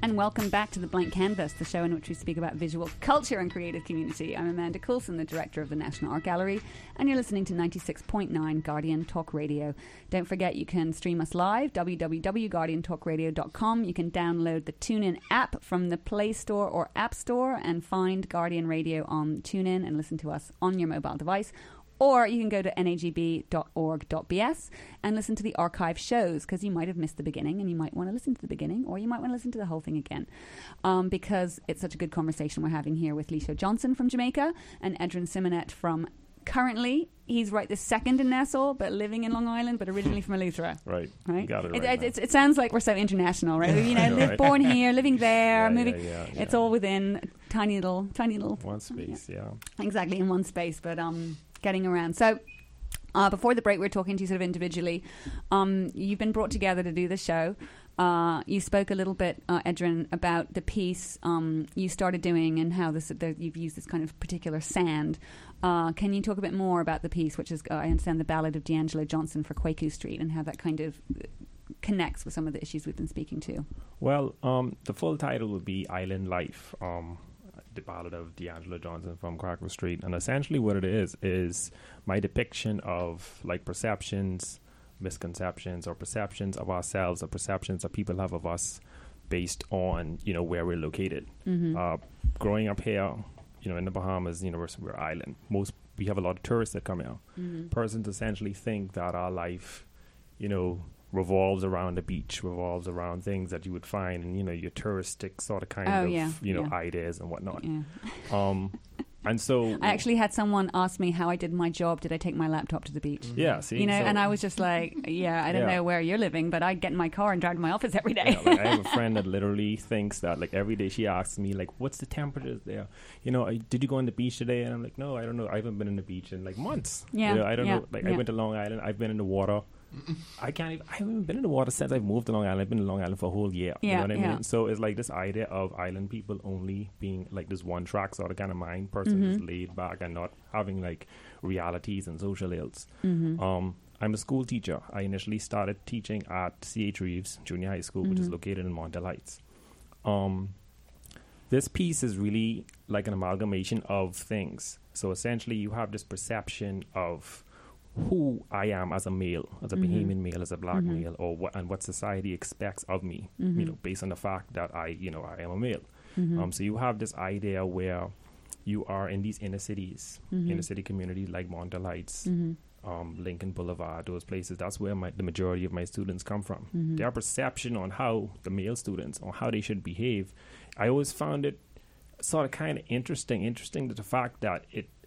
And welcome back to The Blank Canvas, the show in which we speak about visual culture and creative community. I'm Amanda Coulson, the director of the National Art Gallery, and you're listening to 96.9 Guardian Talk Radio. Don't forget you can stream us live, www.guardiantalkradio.com. You can download the TuneIn app from the Play Store or App Store and find Guardian Radio on TuneIn and listen to us on your mobile device. Or you can go to nagb.org.bs and listen to the archive shows, because you might have missed the beginning and you might want to listen to the beginning, or you might want to listen to the whole thing again, because it's such a good conversation we're having here with Leisha Johnson from Jamaica and Edrin Simonet from, currently, he's right this second in Nassau, but living in Long Island, but originally from Eleuthera. Right. Right? Got it right. It sounds like we're so international, right? You know, Right. born here, living there, Yeah, moving. yeah. It's all within tiny little. One space, yeah. Exactly, in one space, but getting around. So before the break, we were talking to you sort of individually. You've been brought together to do the show. You spoke a little bit, Edrin, about the piece you started doing and how you've used this kind of particular sand. Can you talk a bit more about the piece, which is, I understand, the Ballad of D'Angelo Johnson for Kwaku Street, and how that kind of connects with some of the issues we've been speaking to? Well, the full title would be Island Life, the Ballad of D'Angelo Johnson from Kwaku Street. And essentially what it is my depiction of like perceptions, misconceptions, or perceptions of ourselves, or perceptions that people have of us based on, you know, where we're located. Growing up here, you know, in the Bahamas, you know, we're island. We have a lot of tourists that come here. Persons essentially think that our life, you know, revolves around the beach, revolves around things that you would find in, you know, your touristic sort of kind ideas and whatnot. Yeah. And so I actually had someone ask me how I did my job. Did I take my laptop to the beach? Yeah, see, you know, so, and I was just like, I don't know where you're living, but I get in my car and drive to my office every day. Yeah, like I have a friend that literally thinks that, like, every day she asks me, like, what's the temperature there? You know, did you go on the beach today? And I'm like, no, I don't know. I haven't been in the beach in like months. Yeah, you know, I don't know. Like, I went to Long Island. I've been in the water. I haven't been in the water since I've moved to Long Island. I've been in Long Island for a whole year. You know what I mean? So it's like this idea of island people only being like this one track sort of kind of mind person who's laid back and not having like realities and social ills. I'm a school teacher. I initially started teaching at C.H. Reeves Junior High School, which is located in Montel Heights. This piece is really like an amalgamation of things. So essentially you have this perception of who I am as a male, as a Bahamian male, as a black male, or what society expects of me, you know, based on the fact that I am a male. So you have this idea where you are in these inner cities, inner city communities like Montel Heights, Lincoln Boulevard, those places. That's where the majority of my students come from. Their perception on how the male students, on how they should behave, I always found it sort of kind of interesting to the fact that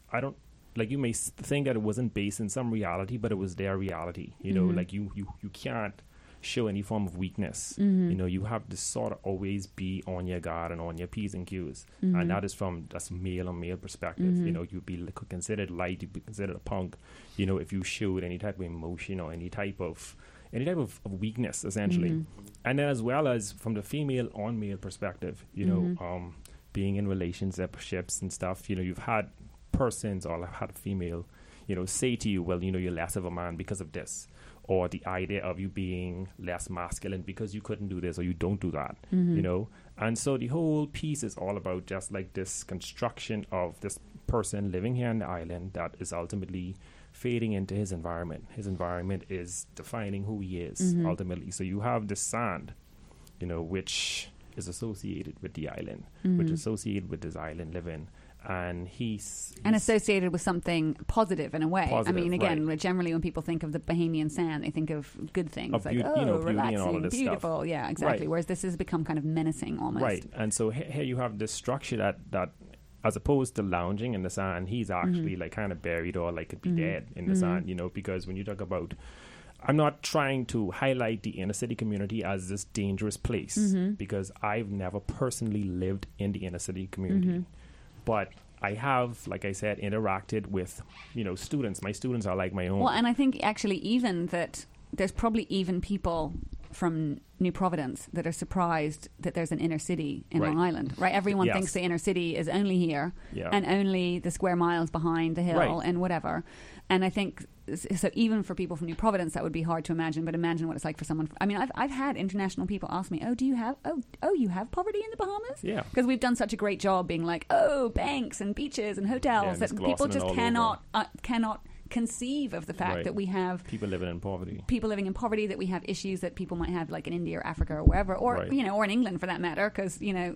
like you may think that it wasn't based in some reality, but it was their reality. You know, like you can't show any form of weakness. You know, you have to sort of always be on your guard and on your P's and Q's. And that's male on male perspective. You know, you'd be considered light, you'd be considered a punk, you know, if you showed any type of emotion or any type of weakness, essentially. And then as well as from the female on male perspective, you know, being in relationships and stuff, you know, you've had persons or have had a female, you know, say to you, well, you know, you're less of a man because of this, or the idea of you being less masculine because you couldn't do this or you don't do that, you know. And so the whole piece is all about just like this construction of this person living here on the island that is ultimately fading into his environment. His environment is defining who he is ultimately. So you have this sand, you know, which is associated with the island, which is associated with this island living. And he's associated with something positive in a way. Positive, I mean, again, right. Generally when people think of the Bahamian sand, they think of good things, of like beauty, you know, beauty relaxing, and all of this beautiful. Stuff. Yeah, exactly. Right. Whereas this has become kind of menacing almost. Right. And so here you have this structure that as opposed to lounging in the sand, he's actually like kind of buried or like could be dead in the sand, you know, because when you talk about, I'm not trying to highlight the inner city community as this dangerous place because I've never personally lived in the inner city community. But I have, like I said, interacted with, you know, students. My students are like my own. Well, and I think actually even that there's probably even people from New Providence that are surprised that there's an inner city in Right. Long Island, right? Everyone Yes. thinks the inner city is only here Yeah. and only the square miles behind the hill Right. and whatever. And I think so. Even for people from New Providence, that would be hard to imagine. But imagine what it's like for someone. I mean, I've had international people ask me, "Oh, do you have? Oh, you have poverty in the Bahamas?" Yeah. Because we've done such a great job being like, "Oh, banks and beaches and hotels," Yeah, and that it's people glossing it just all cannot conceive of the fact Right. that we have People living in poverty. people living in poverty, that we have issues that people might have like in India or Africa or wherever, or Right. or in England for that matter, because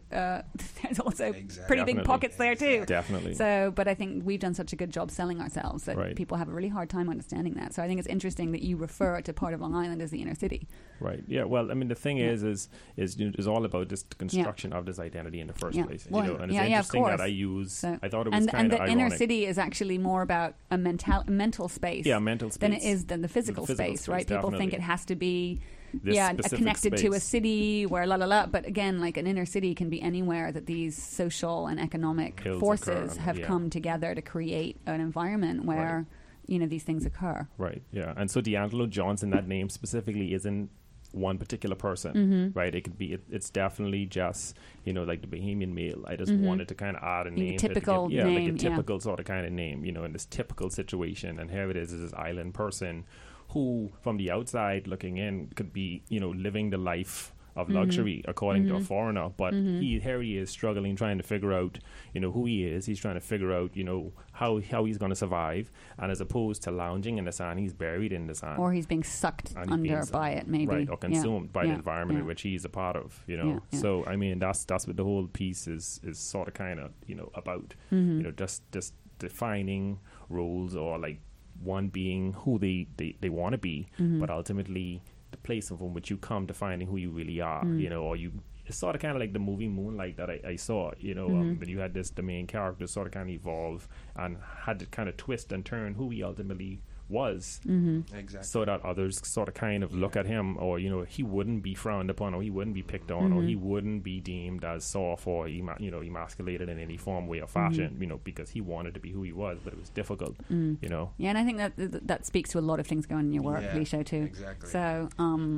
there's also Exactly. pretty big Definitely. pockets there too. Definitely. So, but I think we've done such a good job selling ourselves that Right. people have a really hard time understanding that. So I think it's interesting that you refer to part of Long Island as the inner city. Right. Yeah. Well, I mean, the thing Yeah. is all about this construction of this identity in the first Yeah. place. Well, And it's yeah, of interesting course. that I use. So, I thought it was and kind of the ironic. inner city is actually more about a mental space. Yeah, mental space. Than it is than the physical, space, right? People think it has to be This specific connected to a space. city where la la la. But again, like an inner city can be anywhere that these social and economic Hills forces occur, have yeah. come together to create an environment where these things occur. Right. Yeah. And so D'Angelo Johnson, that name specifically, isn't one particular person, Mm-hmm. right? It could be. It's definitely just like the Bahamian male. I just wanted to kind of add a name, to it to typical give- name, like a typical sort of kind of name, in this typical situation. And here it is this island person who, from the outside looking in, could be living the life of luxury according to a foreigner, but here he is struggling, trying to figure out who he is. He's trying to figure out how he's going to survive, and as opposed to lounging in the sand, he's buried in the sand, Or he's being sucked and he's under being by it, maybe. right, or consumed by the Yeah. environment in Yeah. which he's a part of. Yeah. So I mean that's what the whole piece is sort of kind of about. Mm-hmm. Just defining roles, or like one being who they want to be, Mm-hmm. but ultimately the place from which you come to finding who you really are. Or you. It's sort of kind of like the movie Moonlight that I saw, when you had the main character sort of kind of evolve and had to kind of twist and turn who he ultimately was, Exactly. so that others sort of kind of look at him, or he wouldn't be frowned upon, or he wouldn't be picked on, or he wouldn't be deemed as soft or emasculated in any form, way, or fashion, because he wanted to be who he was, but it was difficult, Yeah, and I think that speaks to a lot of things going on in your work, Yeah, Lisho, too. exactly. So,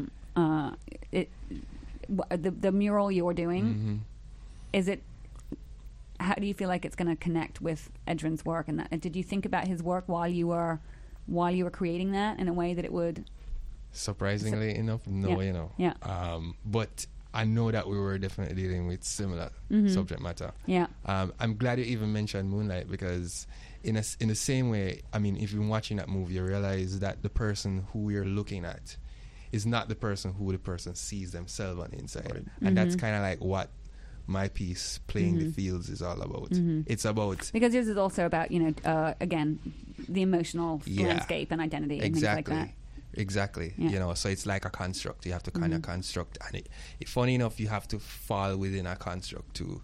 the mural you're doing, is it? How do you feel like it's going to connect with Edrin's work? And that, did you think about his work while you were creating that in a way that it would? Surprisingly enough, no, Yeah. But I know that we were definitely dealing with similar subject matter. Yeah. I'm glad you even mentioned Moonlight, because in the same way, I mean, if you're watching that movie, you realize that the person who we're looking at is not the person who the person sees themselves on the inside. Right. And that's kind of like what my piece, Playing the Fields, is all about. It's about... Because this is also about, again, the emotional Yeah. landscape and identity and Exactly. things like that. Exactly. Yeah. So it's like a construct. You have to kind of construct, and funny enough, you have to fall within a construct too.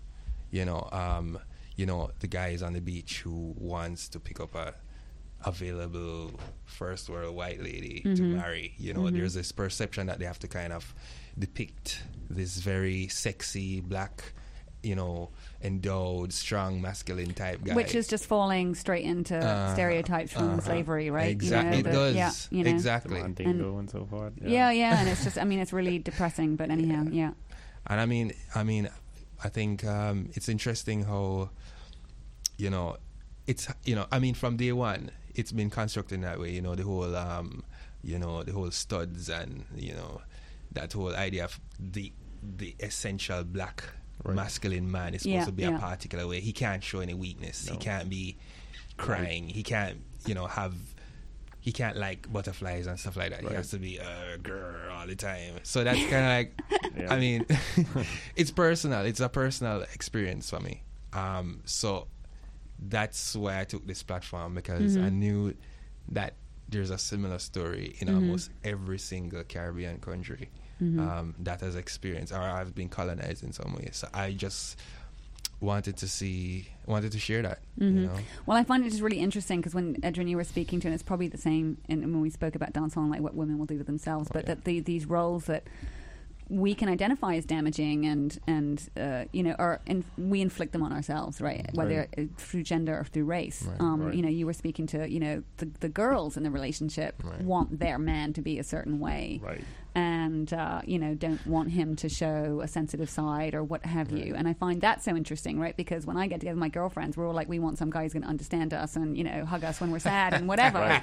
The guy is on the beach who wants to pick up a available first world white lady to marry. There's this perception that they have to kind of depict this very sexy black, endowed, strong, masculine type guy. Which is just falling straight into stereotypes from slavery, right? Exactly. It does. Yeah, Exactly. Mandingo and so forth. Yeah, and it's just, it's really depressing, but anyhow, yeah. And I mean, I think it's interesting how, it's, from day one, it's been constructed that way, the whole studs and, that whole idea of the essential black masculine man is supposed to be a particular way. He can't show any weakness. He can't be crying. He can't, he can't like butterflies and stuff like that. He has to be a girl all the time. So that's kind of like, I mean, it's personal. It's a personal experience for me. So that's why I took this platform, because I knew that there's a similar story in almost every single Caribbean country that has experienced or have been colonized in some way. So I just wanted to share that. Well, I find it just really interesting, because when Edrin, you were speaking to, and it's probably the same when we spoke about dancehall and like what women will do to themselves, but that these roles that we can identify as damaging and or we inflict them on ourselves, right? Whether through gender or through race. Right. You were speaking to the girls in the relationship want their man to be a certain way, Right. and don't want him to show a sensitive side or what have you. And I find that so interesting, right? Because when I get together with my girlfriends, we're all like, we want some guy who's going to understand us and hug us when we're sad and whatever.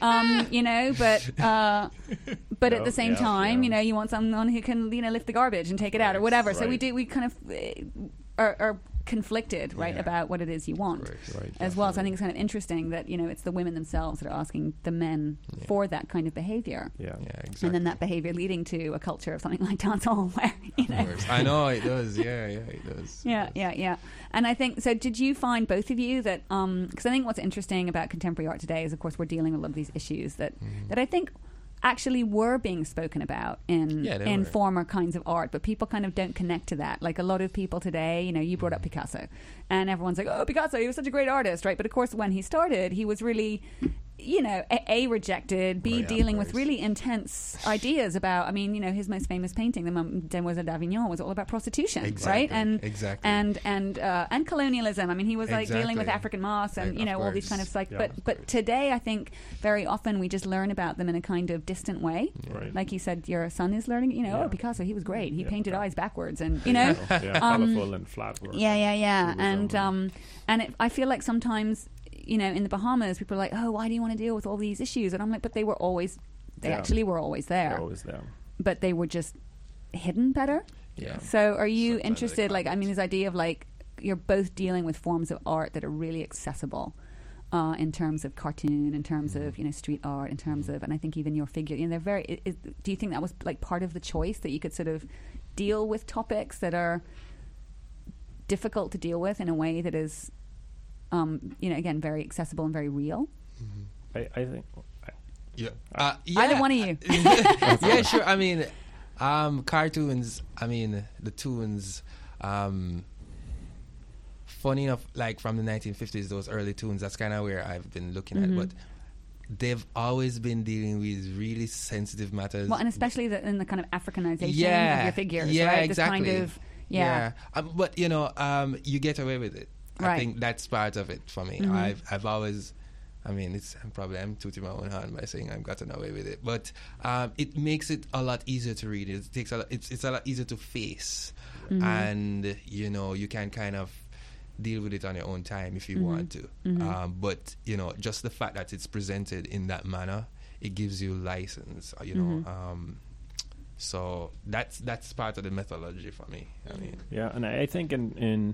But at the same time, you want someone who can lift the garbage and take it out or whatever. So we kind of are conflicted, right, about what it is you want as well. So I think it's kind of interesting that it's the women themselves that are asking the men for that kind of behavior. Yeah, exactly. And then that behavior leading to a culture of something like dancehall, where I know it does. Yeah, it does. Yeah. And I think so. Did you find, both of you, that because I think what's interesting about contemporary art today is, of course, we're dealing with a lot of these issues that I think actually were being spoken about in former kinds of art, but people kind of don't connect to that. Like a lot of people today, you brought up Picasso, and everyone's like, oh, Picasso, he was such a great artist, right? But of course, when he started, he was really A, rejected, B, dealing with really intense ideas about, his most famous painting, the Demoiselle d'Avignon, was all about prostitution, right? And and colonialism. He was like dealing with African masks and all these kind of but today I think very often we just learn about them in a kind of distant way. Right. Like you said, your son is learning, oh, Picasso, he was great. He painted eyes backwards and colorful and flat work. I feel like sometimes in the Bahamas, people are like, oh, why do you want to deal with all these issues? And I'm like, but they actually were always there. They're always there. But they were just hidden better. Yeah. So are you interested, this idea of like, you're both dealing with forms of art that are really accessible in terms of cartoon, in terms of, street art, in terms of, and I think even your figure, they're very, do you think that was like part of the choice, that you could sort of deal with topics that are difficult to deal with in a way that is, again, very accessible and very real? I think. Either one of you. Yeah, sure. Cartoons. The tunes. Funny enough, like from the 1950s, those early tunes. That's kind of where I've been looking at. But they've always been dealing with really sensitive matters. Well, and especially in the kind of Africanization of your figures, yeah, right? Exactly. This kind of, but you get away with it. Right. I think that's part of it for me. I've always, I'm tooting my own horn by saying I've gotten away with it, but it makes it a lot easier to read. It takes it's a lot easier to face, and you can kind of deal with it on your own time if you want to. But just the fact that it's presented in that manner, it gives you license. So that's part of the methodology for me. And I think in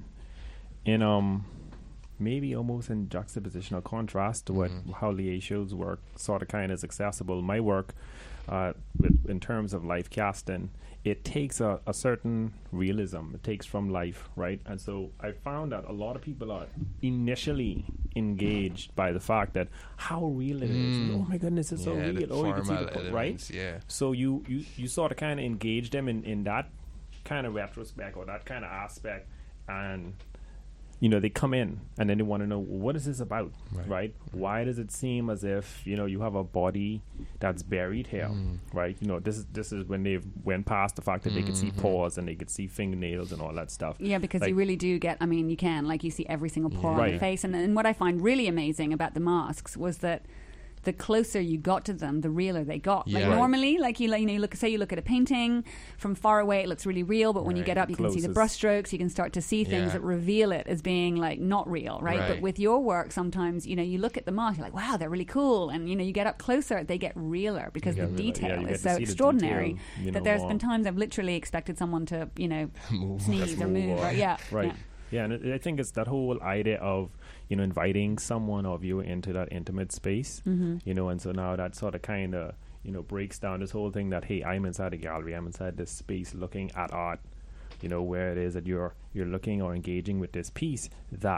maybe almost in juxtaposition or contrast to what how Lee Shows work sort of kind of is accessible. My work, in terms of life casting, it takes a certain realism. It takes from life, right? And so I found that a lot of people are initially engaged by the fact that how real it is. Oh my goodness, it's so real. Oh, you can see the elements, right? Yeah. So you sort of kind of engage them in that kind of retrospect or that kind of aspect, and they come in and then they want to know, what is this about, right? Why does it seem as if you have a body that's buried here, right? This is when they've went past the fact that they could see paws and they could see fingernails and all that stuff. Yeah, because you really do get, you can, like, you see every single pore on the face. And what I find really amazing about the masks was that the closer you got to them, the realer they got. Yeah. Like normally, like you look at a painting from far away, it looks really real, but when you get up, you can see the brushstrokes, you can start to see things that reveal it as being like not real, right? But with your work, sometimes you look at the mask, you're like, wow, they're really cool, and you get up closer, they get realer because the detail is so extraordinary that there's been times I've literally expected someone to sneeze or move. Yeah, and I think it's that whole idea of inviting someone or viewer into that intimate space, and so now that sort of kind of breaks down this whole thing that, hey, I'm inside a gallery, I'm inside this space looking at art, where it is that you're looking or engaging with this piece that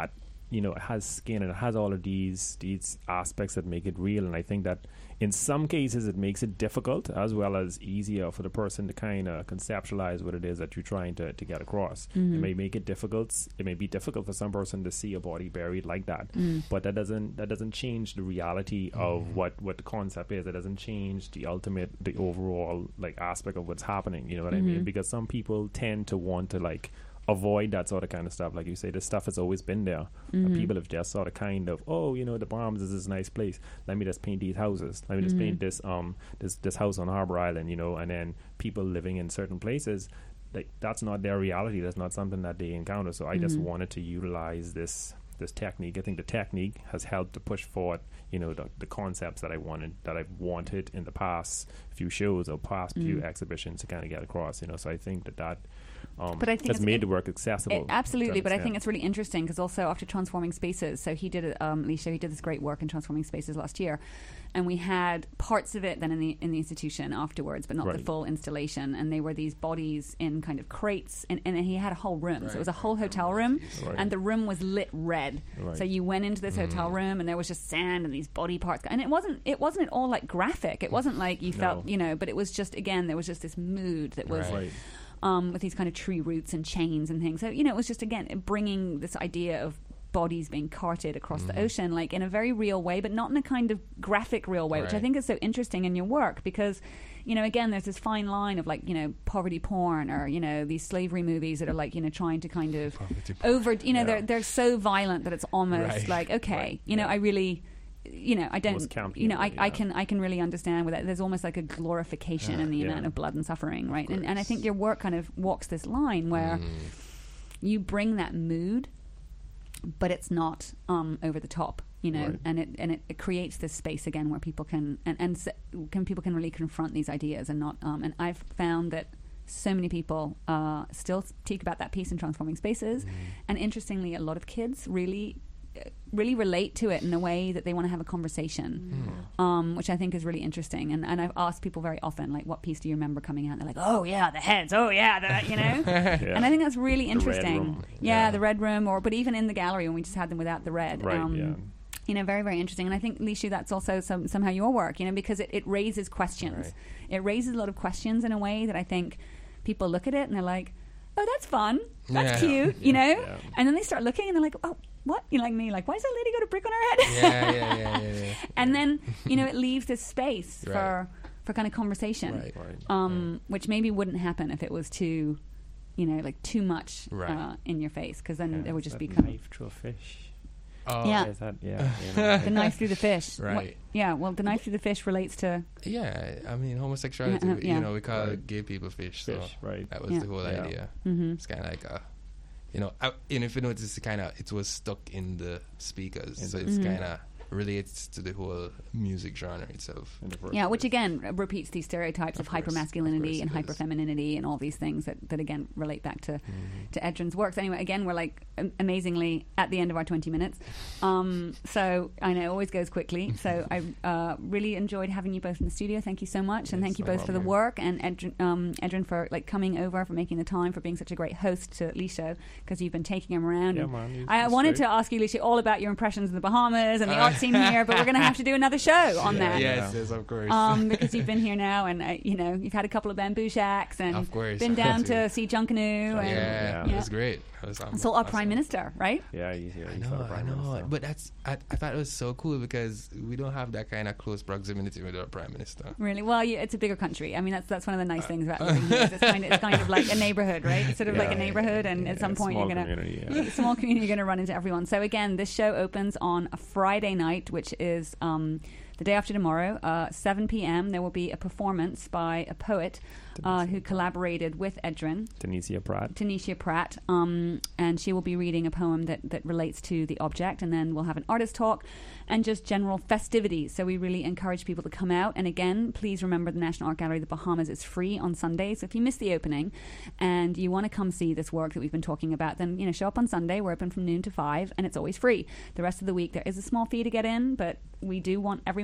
you know, it has skin and it has all of these aspects that make it real. And I think that in some cases it makes it difficult as well as easier for the person to kind of conceptualize what it is that you're trying to get across. It may make it difficult. It may be difficult for some person to see a body buried like that, but that doesn't change the reality of what the concept is. It doesn't change the overall like aspect of what's happening. You know what I mean? Because some people tend to want to like avoid that sort of kind of stuff. Like you say, this stuff has always been there. And people have just sort of kind of, oh, you know, the Bahamas is this nice place. Let me just paint these houses. Let me just paint this house on Harbor Island, you know, and then people living in certain places, like that's not their reality. That's not something that they encounter. So I just wanted to utilize this technique. I think the technique has helped to push forward, you know, the concepts that I've wanted in the past few shows or past few exhibitions to kind of get across, you know. So I think that but I think has made the work accessible. Absolutely, but I think it's really interesting because also after Transforming Spaces, so he did Leisha, he did this great work in Transforming Spaces last year, and we had parts of it then in the institution afterwards, but not the full installation. And they were these bodies in kind of crates, and he had a whole room, so it was a whole hotel room, and the room was lit red. So you went into this hotel room, and there was just sand and these body parts, and it wasn't at all like graphic. It wasn't like you felt, you know, but it was just, again, there was just this mood that was. With these kind of tree roots and chains and things. So, you know, it was just, again, bringing this idea of bodies being carted across the ocean, like in a very real way, but not in a kind of graphic real way, which I think is so interesting in your work because, you know, again, there's this fine line of like, you know, poverty porn or, you know, these slavery movies that are like, you know, trying to kind of you know, they're so violent that it's almost like, okay, you know, I really... You know, I don't. You know, I can really understand with that. There's almost like a glorification in the amount of blood and suffering, right? And I think your work kind of walks this line where you bring that mood, but it's not over the top, you know, and it creates this space again where people can people can really confront these ideas and not. And I've found that so many people still speak about that piece in Transforming Spaces, and interestingly, a lot of kids really relate to it in a way that they want to have a conversation, which I think is really interesting. And I've asked people very often, like, what piece do you remember coming out? And they're like, oh yeah, the heads, oh yeah, you know. And I think that's really interesting. The red room, but even in the gallery when we just had them without the red. You know, very, very interesting. And I think, Leisha, that's also somehow your work, you know, because it raises questions. It raises a lot of questions in a way that I think people look at it and they're like, oh, that's fun, that's cute, you know. And then they start looking and they're like, oh, what? You like me? Like, why does that lady got a brick on her head? Yeah. And then, you know, it leaves this space for kind of conversation, which maybe wouldn't happen if it was too, you know, like too much in your face, because then there would just be kind of knife to a fish. Oh, the knife through the fish. Right. Well, the knife through the fish relates to. Yeah, I mean, homosexuality. You know, we call gay people fish. So that was the whole idea. It's kind of like you know, and if you notice, it was stuck in the speakers, so it's kind of relates to the whole music genre itself. Which again repeats these stereotypes of hypermasculinity and hyperfemininity and all these things that again relate back to Edrin's works. Anyway, again, we're like amazingly at the end of our 20 minutes. So I know it always goes quickly. So I really enjoyed having you both in the studio. Thank you so much, and thank you both for the work, and Edrin for like coming over, for making the time, for being such a great host to Leisha, because you've been taking him around. I wanted to ask you, Leisha, all about your impressions of the Bahamas and the art scene here, but we're going to have to do another show on that. Yes, of course. Because you've been here now, and you know, you've had a couple of bamboo shacks, and of course, been down to see Junkanoo. It was great. So our Prime Minister, right? Yeah, he's here. I know. But I thought it was so cool because we don't have that kind of close proximity with our Prime Minister. Really? Well, it's a bigger country. I mean, that's one of the nice things about living here. It's kind of like a neighborhood, right? It's sort of like a neighborhood, and at some point you're going to small community. You're going to run into everyone. So again, this show opens on a Friday night, which is the day after tomorrow, 7 p.m. There will be a performance by a poet who collaborated with Edrin, Tanisha Pratt, and she will be reading a poem that relates to the object, and then we'll have an artist talk and just general festivities. So we really encourage people to come out. And again, please remember the National Art Gallery of the Bahamas is free on Sundays. So if you miss the opening and you want to come see this work that we've been talking about, then, you know, show up on Sunday. We're open from noon to 5, and it's always free. The rest of the week there is a small fee to get in, but we do want everyone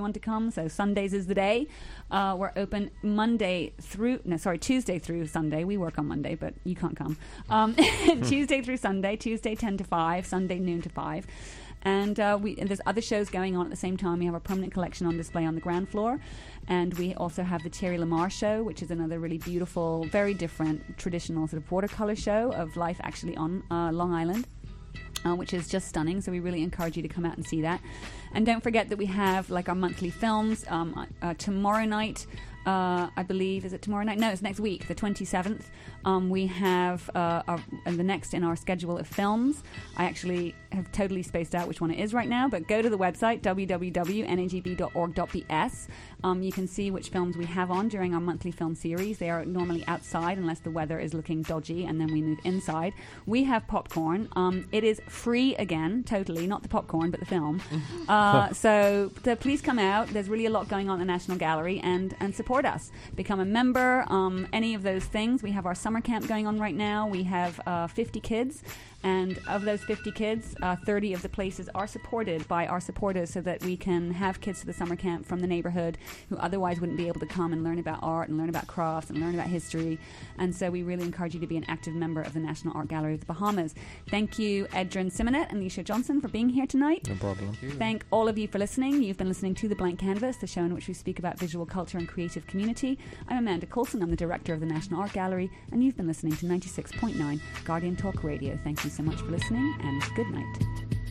anyone to come. So Sundays is the day. We're open Tuesday through Sunday. We work on Monday, but you can't come. Tuesday through Sunday. Tuesday 10 to 5. Sunday noon to 5. And there's other shows going on at the same time. We have a permanent collection on display on the ground floor. And we also have the Thierry Lamar Show, which is another really beautiful, very different, traditional sort of watercolor show of life actually on Long Island. Which is just stunning, so we really encourage you to come out and see that. And don't forget that we have like our monthly films tomorrow night. I believe, is it tomorrow night? No, it's next week, the 27th. We have the next in our schedule of films. I actually have totally spaced out which one it is right now, but go to the website, www.nagb.org.bs. You can see which films we have on during our monthly film series. They are normally outside unless the weather is looking dodgy, and then we move inside. We have popcorn. It is free again, totally, not the popcorn, but the film. So please come out. There's really a lot going on at the National Gallery, and support us. Become a member, any of those things. We have our summer camp going on right now. We have 50 kids. And of those 50 kids, 30 of the places are supported by our supporters so that we can have kids to the summer camp from the neighborhood who otherwise wouldn't be able to come and learn about art and learn about crafts and learn about history. And so we really encourage you to be an active member of the National Art Gallery of the Bahamas. Thank you, Edrin Simonet and Leisha Johnson, for being here tonight. No problem. Thank all of you for listening. You've been listening to The Blank Canvas, the show in which we speak about visual culture and creative community. I'm Amanda Coulson. I'm the director of the National Art Gallery, and you've been listening to 96.9 Guardian Talk Radio. Thank you so much for listening, and good night.